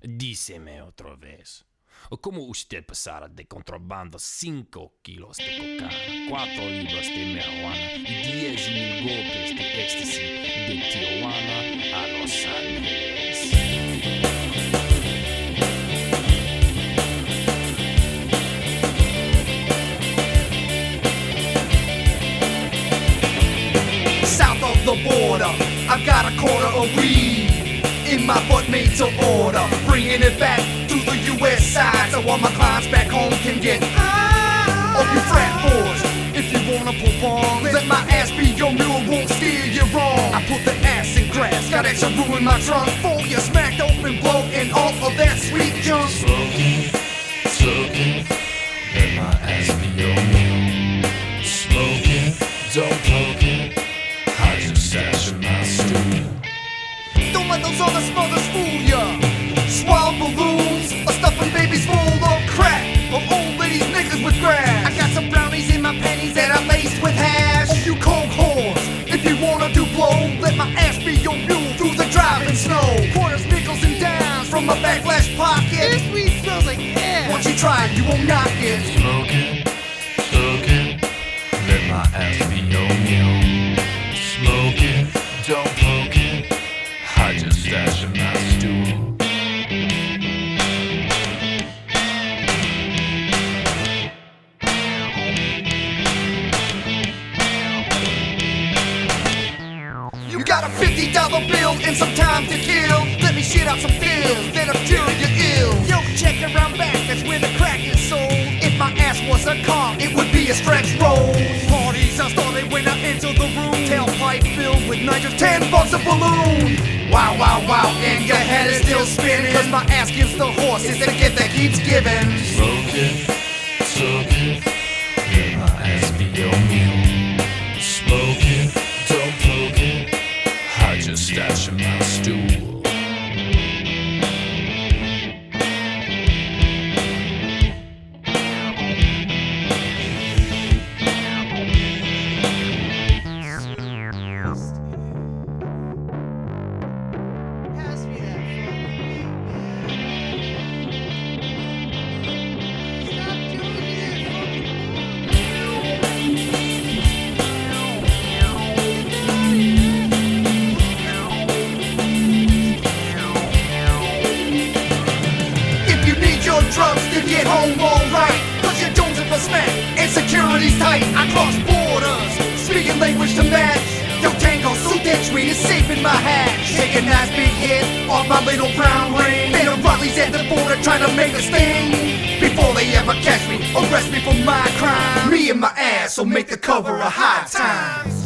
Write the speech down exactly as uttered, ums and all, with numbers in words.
díceme otra vez, ¿cómo usted pasará de contrabando cinco kilos de cocaína, cuatro libras de marihuana y diez mil golpes de éxtasis de Tijuana a Los Ángeles? South of the border, I got a quarter of weed in my butt made to order, bringing it back to the U S side so all my clients back home can get high. All you frat boys, if you wanna perform, let my ass be your mule, won't steer you wrong. I put the ass in grass, got extra room in my trunk for you smacked open, blow, and all of that sweet junk. Smoking, smoking, let my ass be your mule. Smoking, don't poke it, hide your stash in my stool. Don't let those other smothers fool ya. Swallow balloons or stuffing babies full of crack or old ladies niggas with grass. I got some brownies in my panties that I laced with hash. Oh, you cold whores, if you wanna do blow, let my ass be your mule through the driving snow. Quarters, nickels, and dimes from my backlash pocket. This weed smells like ass. Once you try it, you won't knock it. Smoking, smoking, let my ass be your mule. Smoking, don't poke it, hide your stash in my stool. You got a fifty dollar bill and some time to kill. Let me shit out some pills that'll cure you ill. Yo, check around back, that's where the crack is sold. If my ass was a car, it would be a stretch roll. Parties are started when I enter the room. Tailpipe filled with nitrous, ten bucks a balloon. Wow, wow, wow, and your head is still spinning, cause my ass gives the horses the gift that keeps giving. Smoking, smoking, let my ass be your mule. Smoking, don't poke it, hide your stash in my stool. Pass me that fucking weed, man. Stop doing it, fucking weed. If you need your drugs to get home alright, cause you're jonesing for smack and security's tight. I cross borders, speaking language to match. Yo, Tango, suit that tweet is safe in my hatch. Take a nice big hit off my little brown ring. They the Rockies at the border trying to make a sting. Before they ever catch me, arrest me for my crime. Me and my ass will make the cover of High Times.